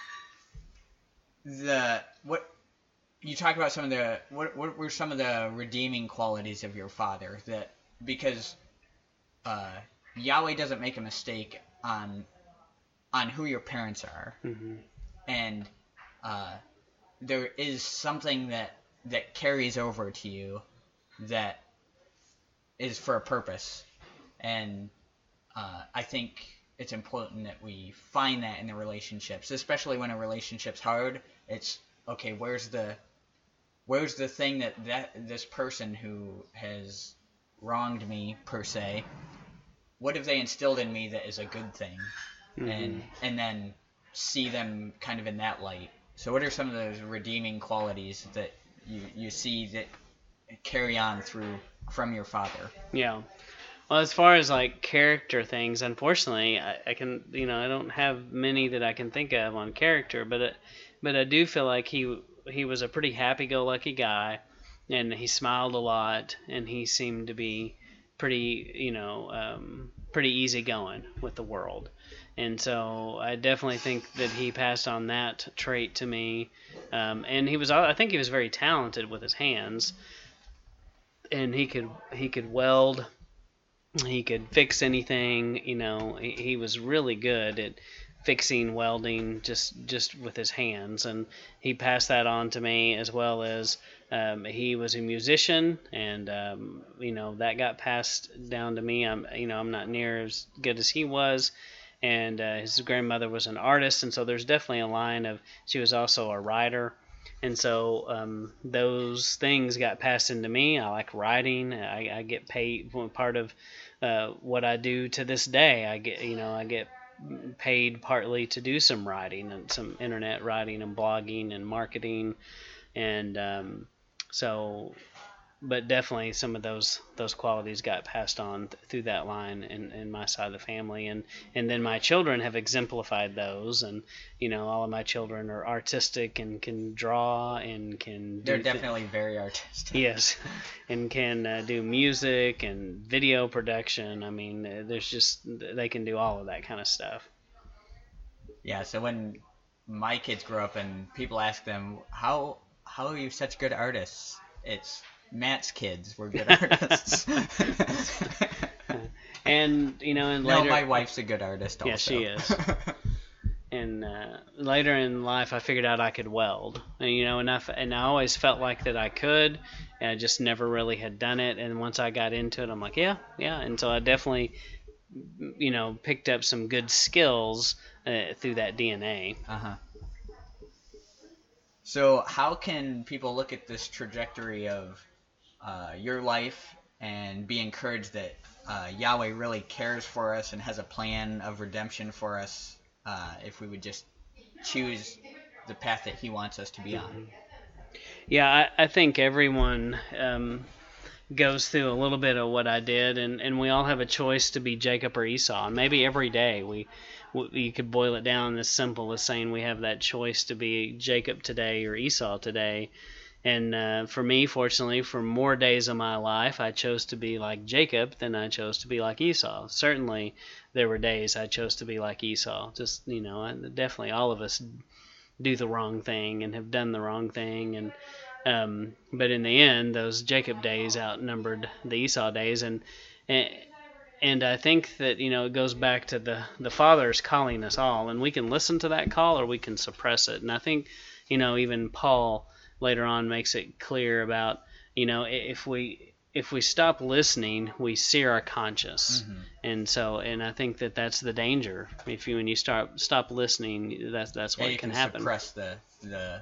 the, what, you talk about some of the, what, what were some of the redeeming qualities of your father that, because, uh, Yahweh doesn't make a mistake on on who your parents are, mm-hmm. and uh, there is something that that carries over to you that is for a purpose, and uh, I think it's important that we find that in the relationships, especially when a relationship's hard. It's okay. Where's the where's the thing that, that this person who has wronged me per se, what have they instilled in me that is a good thing? Mm-hmm. and and then see them kind of in that light. So what are some of those redeeming qualities that you, you see that carry on through from your father? Yeah. Well, as far as like character things, unfortunately, I, I can, you know, I don't have many that I can think of on character, but it, but I do feel like he he was a pretty happy-go-lucky guy, and he smiled a lot, and he seemed to be pretty, you know, um, pretty easygoing with the world. And so I definitely think that he passed on that trait to me. Um, and he was, I think he was very talented with his hands, and he could he could weld, he could fix anything. You know, he, he was really good at fixing welding just just with his hands, and he passed that on to me, as well as um, he was a musician, and um, you know, that got passed down to me. I'm you know I'm not near as good as he was. And uh, his grandmother was an artist, and so there's definitely a line of, she was also a writer, and so um, those things got passed into me. I like writing. I, I get paid, part of uh, what I do to this day, I get, you know, I get paid partly to do some writing and some internet writing and blogging and marketing, and um, so, but definitely some of those those qualities got passed on th- through that line in, in my side of the family, and and then my children have exemplified those, and you know, all of my children are artistic and can draw and can do they're definitely th- very artistic. Yes, and can uh, do music and video production. I mean, uh, there's just, they can do all of that kind of stuff. Yeah, so when my kids grow up and people ask them, how how are you such good artists, it's Matt's kids were good artists. And, you know, and later... No, my wife's a good artist also. Yeah, she is. And uh, later in life, I figured out I could weld. And, you know, and I, and I always felt like that I could, and I just never really had done it. And once I got into it, I'm like, yeah, yeah. And so I definitely you know, picked up some good skills uh, through that D N A. Uh-huh. So how can people look at this trajectory of uh, your life and be encouraged that uh, Yahweh really cares for us and has a plan of redemption for us uh, if we would just choose the path that He wants us to be on? Yeah, I, I think everyone um, goes through a little bit of what I did, and, and we all have a choice to be Jacob or Esau. And maybe every day we, we you could boil it down as simple as saying we have that choice to be Jacob today or Esau today. And uh, for me, fortunately, for more days of my life, I chose to be like Jacob than I chose to be like Esau. Certainly, there were days I chose to be like Esau. Just, you know, definitely all of us do the wrong thing and have done the wrong thing. And um, but in the end, those Jacob days outnumbered the Esau days. And, and and I think that, you know, it goes back to the, the Father's calling us all. And we can listen to that call or we can suppress it. And I think, you know, even Paul later on makes it clear about, you know, if we if we stop listening, we sear our conscience. Mm-hmm. And so, and I think that that's the danger. If you when you start stop listening, that's that's what yeah, can, can happen. Suppress the the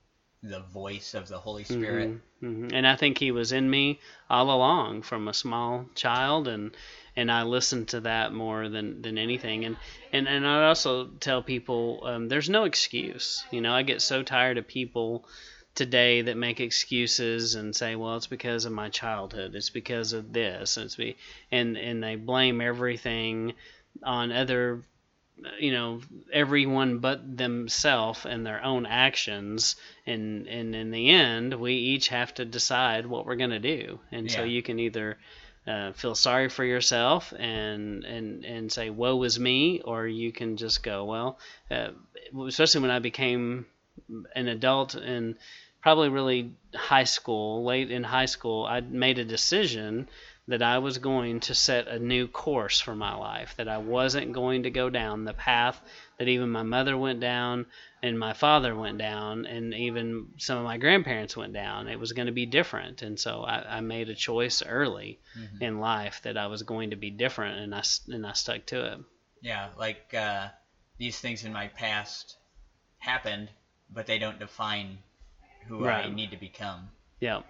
the voice of the Holy Spirit. Mm-hmm. Mm-hmm. And I think He was in me all along from a small child, and and I listened to that more than, than anything. And, and, and I also tell people um, there's no excuse. You know, I get so tired of people today that make excuses and say, well, it's because of my childhood, it's because of this, it's be, and and they blame everything on other, you know, everyone but themselves and their own actions. And and in the end, we each have to decide what we're going to do. And yeah. So you can either uh, feel sorry for yourself and and and say, woe is me, or you can just go, well, uh, especially when I became an adult and probably really high school, late in high school, I made a decision that I was going to set a new course for my life, that I wasn't going to go down the path that even my mother went down and my father went down and even some of my grandparents went down. It was going to be different. And so I, I made a choice early mm-hmm. in life that I was going to be different, and I, and I stuck to it. Yeah, like uh, these things in my past happened, but they don't define who right. I need to become. Yeah.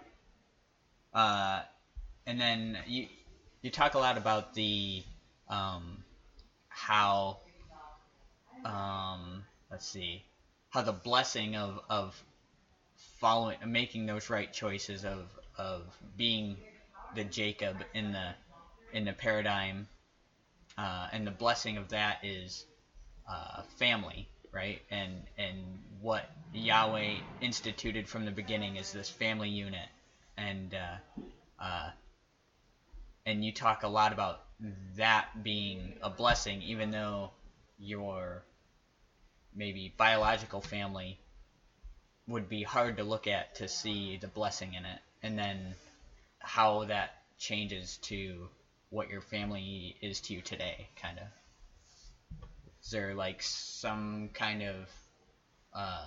Uh, and then you you talk a lot about the um, how um, let's see how the blessing of of following making those right choices of of being the Jacob in the in the paradigm uh, and the blessing of that is uh, family. Right, and and what Yahweh instituted from the beginning is this family unit, and uh, uh, and you talk a lot about that being a blessing, even though your maybe biological family would be hard to look at to see the blessing in it, and then how that changes to what your family is to you today, kind of. Is there like some kind of uh,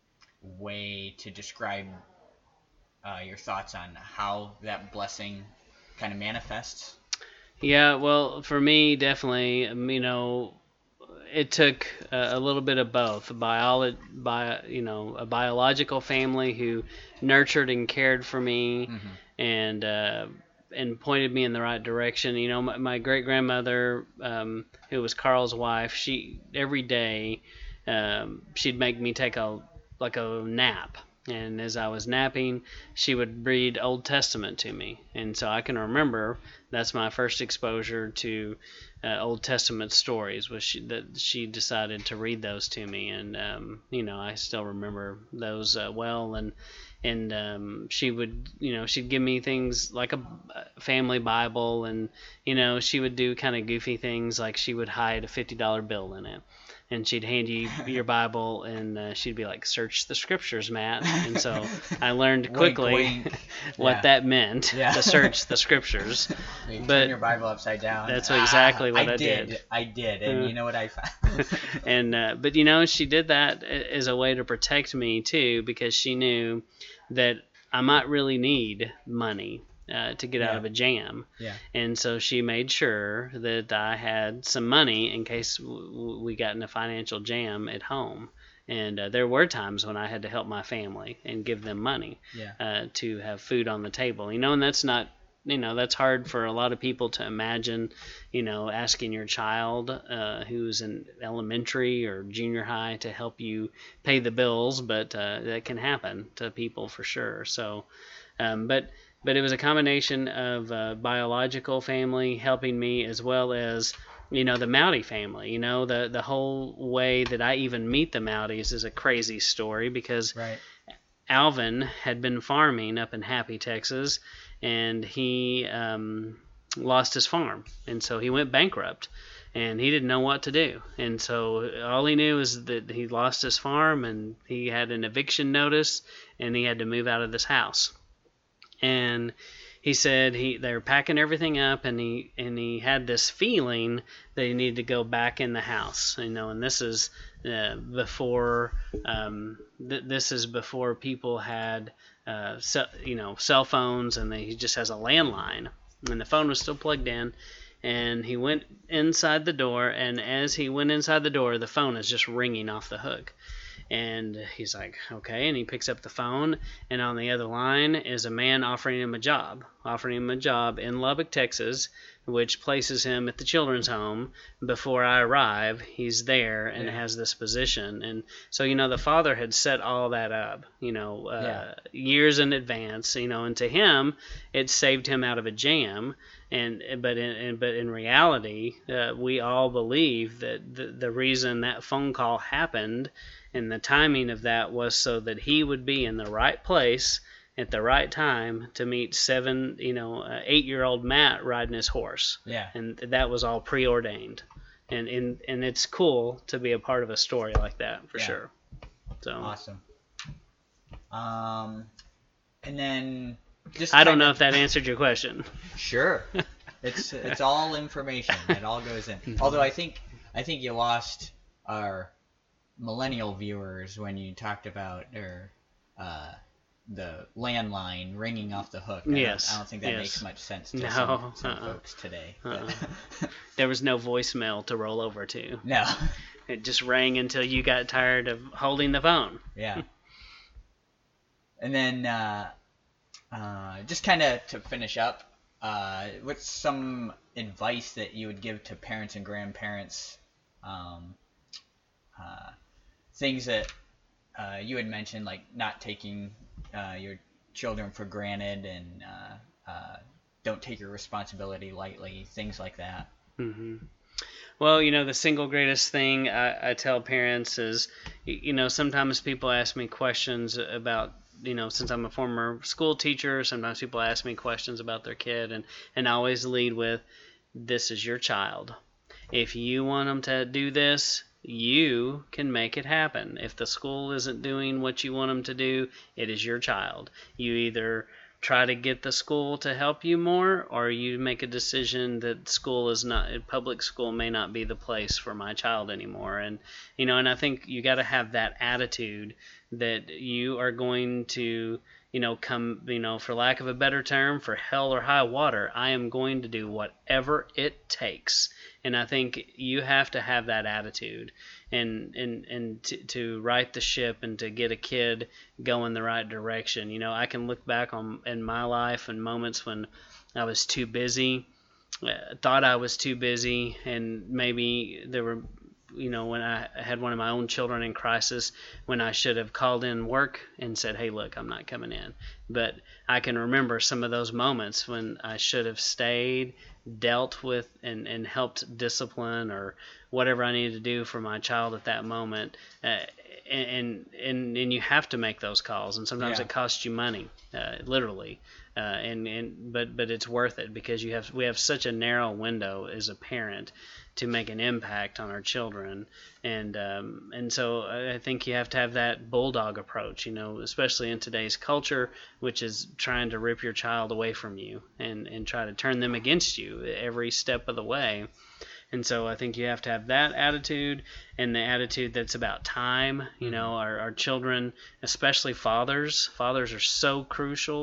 way to describe uh, your thoughts on how that blessing kind of manifests? Yeah, well, for me, definitely, um, you know, it took a, a little bit of both. Biolo- bio, you know, a biological family who nurtured and cared for me, mm-hmm. and uh, and pointed me in the right direction. You know, my, my great grandmother, um, who was Carl's wife, she every day um, she'd make me take a like a nap. And as I was napping, she would read Old Testament to me. And so I can remember that's my first exposure to uh, Old Testament stories, was she, that she decided to read those to me. And, um, you know, I still remember those uh, well. And and um, she would, you know, she'd give me things like a family Bible. And, you know, she would do kind of goofy things, like she would hide a fifty dollar bill in it. And she'd hand you your Bible, and uh, she'd be like, "Search the Scriptures, Matt." And so I learned quickly wink, wink. what yeah. that meant, yeah. to search the Scriptures. You but turn your Bible upside down. That's exactly what I, I did. did. I did, and uh, you know what I found? and uh, but you know, she did that as a way to protect me too, because she knew that I might really need money. uh, to get Yeah. out of a jam. Yeah. And so she made sure that I had some money in case w- w- we got in a financial jam at home. And uh, there were times when I had to help my family and give them money Yeah. uh, to have food on the table. You know, and that's not, you know, that's hard for a lot of people to imagine, you know, asking your child uh, who's in elementary or junior high to help you pay the bills, but uh, that can happen to people for sure. So, um, but but it was a combination of uh, biological family helping me as well as, you know, the Mowdy family. You know, the the whole way that I even meet the Mowdys is a crazy story because Right. Alvin had been farming up in Happy, Texas, and he um, lost his farm, and so he went bankrupt, and he didn't know what to do. And so all he knew is that he lost his farm, and he had an eviction notice, and he had to move out of this house. And he said he they were packing everything up, and he and he had this feeling that he needed to go back in the house, you know. And this is uh, before um, th- this is before people had uh, ce- you know cell phones, and they, he just has a landline, and the phone was still plugged in. And he went inside the door, and as he went inside the door, the phone is just ringing off the hook. And he's like, okay, and he picks up the phone, and on the other line is a man offering him a job, offering him a job in Lubbock, Texas, which places him at the children's home. Before I arrive, he's there and Yeah. has this position. And so, you know, the father had set all that up, you know, uh, Yeah. years in advance, you know, and to him, it saved him out of a jam. And but in, in but in reality, uh, we all believe that the, the reason that phone call happened and the timing of that was so that he would be in the right place at the right time to meet seven, you know, uh, eight-year-old Matt riding his horse. Yeah. And that was all preordained. And and and it's cool to be a part of a story like that for Yeah. sure. So Awesome. Um, and then just I don't kinda- know if that answered your question. Sure. It's it's all information. It all goes in. Although I think I think you lost our millennial viewers when you talked about or uh, the landline ringing off the hook. I don't- Yes, I don't think that yes. makes much sense to No, some, some uh-uh. folks today. Uh-uh. but- There was no voicemail to roll over to. no. It just rang until you got tired of holding the phone. Yeah. And then uh, uh, just kind of to finish up, uh, what's some advice that you would give to parents and grandparents? Um, uh, things that uh, you had mentioned, like not taking uh, your children for granted and uh, uh, don't take your responsibility lightly, things like that. hmm Well, you know, the single greatest thing I, I tell parents is, y- you know, sometimes people ask me questions about, you know, since I'm a former school teacher, sometimes people ask me questions about their kid, and, and I always lead with, this is your child. If you want them to do this, you can make it happen. If the school isn't doing what you want them to do, it is your child. You either try to get the school to help you more, or you make a decision that school is not, public school may not be the place for my child anymore. And, you know, and I think you got to have that attitude that you are going to, you know, come, you know, for lack of a better term, for hell or high water, I am going to do whatever it takes. And I think you have to have that attitude and, and, and to, to right the ship and to get a kid going the right direction. You know, I can look back on in my life and moments when I was too busy, uh, thought I was too busy, and maybe there were, you know, when I had one of my own children in crisis, when I should have called in work and said, hey, look, I'm not coming in. But I can remember some of those moments when I should have stayed, dealt with, and, and helped discipline or whatever I needed to do for my child at that moment. Uh, and, and and you have to make those calls, and sometimes Yeah. it costs you money, uh, literally. Uh, and, and but but it's worth it because you have we have such a narrow window as a parent to make an impact on our children, and um, and so I think you have to have that bulldog approach, you know, especially in today's culture, which is trying to rip your child away from you and and try to turn them against you every step of the way. And so I think you have to have that attitude and the attitude that's about time. You know, our, our children, especially fathers, fathers are so crucial.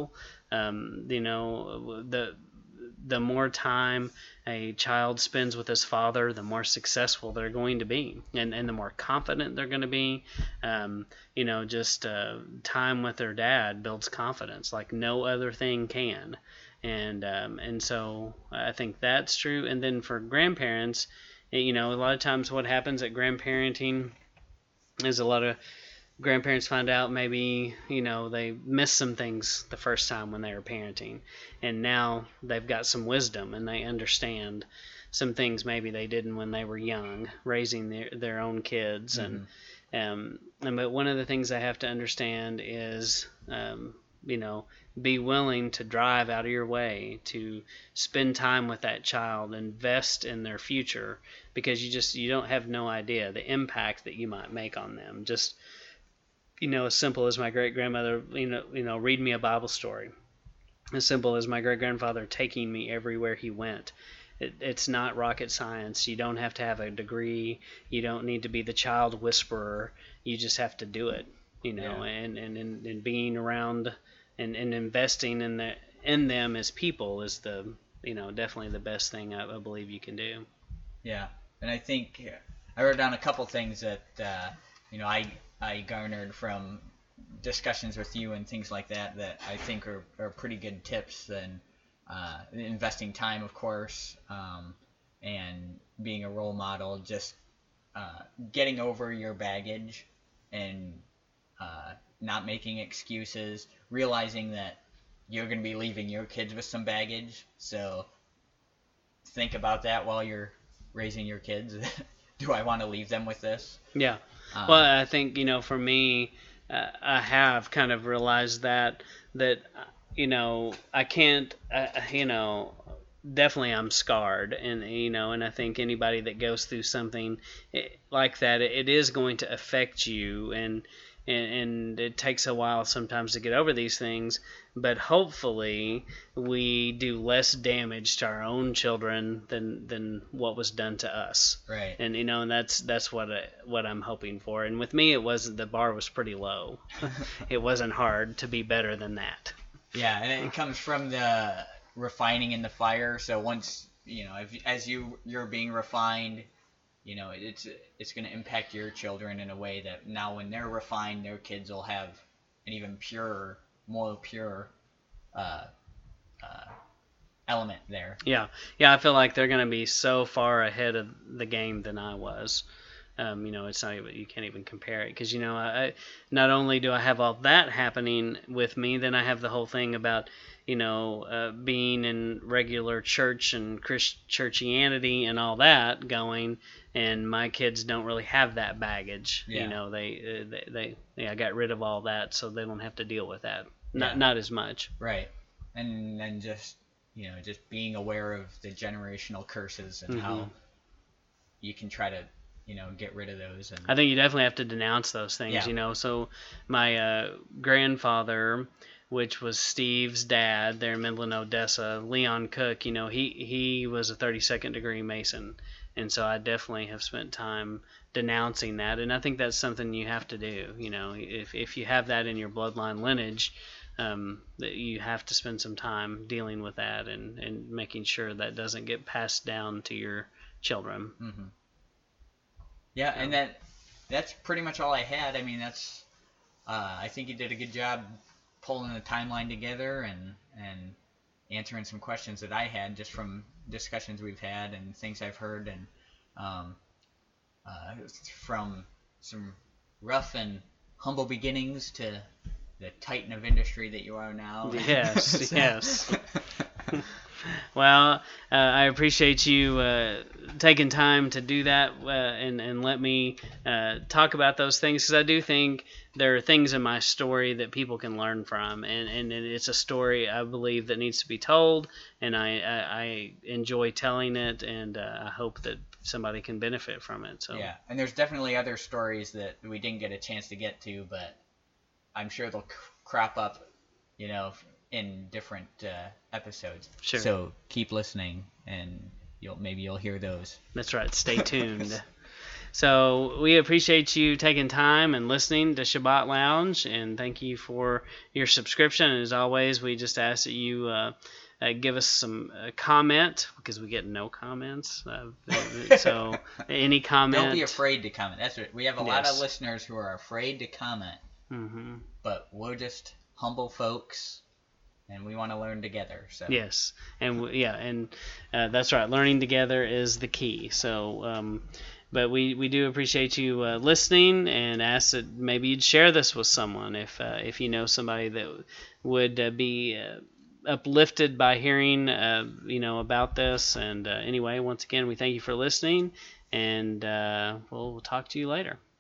Um, you know, the the more time a child spends with his father, the more successful they're going to be, and, and the more confident they're going to be. Um, you know, just uh, time with their dad builds confidence like no other thing can. And um, and so I think that's true. And then for grandparents, you know, a lot of times what happens at grandparenting is a lot of grandparents find out maybe, you know, they missed some things the first time when they were parenting, and now they've got some wisdom and they understand some things maybe they didn't when they were young, raising their, their own kids. Mm-hmm. and um and but one of the things they have to understand is um you know, be willing to drive out of your way to spend time with that child, invest in their future, because you just you don't have no idea the impact that you might make on them. Just, you know, as simple as my great grandmother, you know, you know, read me a Bible story. As simple as my great grandfather taking me everywhere he went. It, it's not rocket science. You don't have to have a degree. You don't need to be the child whisperer. You just have to do it. You know, yeah. and, and, and, and being around and, and investing in the in them as people is the, you know, definitely the best thing I, I believe you can do. Yeah, and I think I wrote down a couple things that uh, you know I I garnered from discussions with you and things like that that I think are, are pretty good tips. Then uh, investing time, of course, um, and being a role model, just uh, getting over your baggage and uh, not making excuses, realizing that you're going to be leaving your kids with some baggage. So think about that while you're raising your kids. Do I want to leave them with this? Yeah. Um, well, I think, you know, for me, uh, I have kind of realized that, that, you know, I can't, uh, you know, definitely I'm scarred, and, you know, and I think anybody that goes through something like that, it is going to affect you, and, and, and it takes a while sometimes to get over these things, but hopefully we do less damage to our own children than than what was done to us. Right. And, you know, and that's that's what I, what I'm hoping for. And with me, it wasn't, the bar was pretty low. It wasn't hard to be better than that. Yeah, and it comes from the refining in the fire. So once, you know, if, as you you're being refined, you know, it's it's going to impact your children in a way that now when they're refined, their kids will have an even purer, more pure uh, uh, element there. Yeah, yeah, I feel like they're going to be so far ahead of the game than I was. Um, you know, it's not even, you can't even compare it, because, you know, I, not only do I have all that happening with me, then I have the whole thing about, you know, uh, being in regular church and Christ churchianity and all that going, and my kids don't really have that baggage. Yeah. You know, they, uh, they they yeah, I got rid of all that, so they don't have to deal with that. Not yeah. not as much. Right, and then just, you know, just being aware of the generational curses and mm-hmm. how you can try to, you know, get rid of those. And I think you definitely have to denounce those things. Yeah. You know, so my uh, grandfather, which was Steve's dad there in Midland, Odessa, Leon Cook, you know, he, he was a thirty-second degree Mason. And so I definitely have spent time denouncing that. And I think that's something you have to do. You know, if, if you have that in your bloodline lineage, um, that you have to spend some time dealing with that and, and making sure that doesn't get passed down to your children. Mm-hmm. Yeah, and that that's pretty much all I had. I mean, that's uh, I think you did a good job pulling the timeline together and and answering some questions that I had just from discussions we've had and things I've heard, and um, uh, from some rough and humble beginnings to the titan of industry that you are now. Yes, yes. Well, uh, I appreciate you uh, taking time to do that uh, and, and let me uh, talk about those things, because I do think there are things in my story that people can learn from, and, and it's a story I believe that needs to be told, and I, I, I enjoy telling it, and uh, I hope that somebody can benefit from it. So yeah, and there's definitely other stories that we didn't get a chance to get to, but I'm sure they'll c- crop up, you know, in different uh, episodes. Sure. So keep listening, and you'll maybe you'll hear those. That's right. Stay tuned. So we appreciate you taking time and listening to Shabbat Lounge, and thank you for your subscription. And as always, we just ask that you uh, uh, give us some uh, comment, because we get no comments. Uh, so any comment. Don't be afraid to comment. That's right. We have a lot Yes. of listeners who are afraid to comment, Mm-hmm. but we're just humble folks, and we want to learn together. So Yes, and w- yeah, and uh, that's right. Learning together is the key. So, um, but we, we do appreciate you uh, listening, and ask that maybe you'd share this with someone if uh, if you know somebody that would uh, be uh, uplifted by hearing uh, you know about this. And uh, anyway, once again, we thank you for listening, and uh, we'll, we'll talk to you later.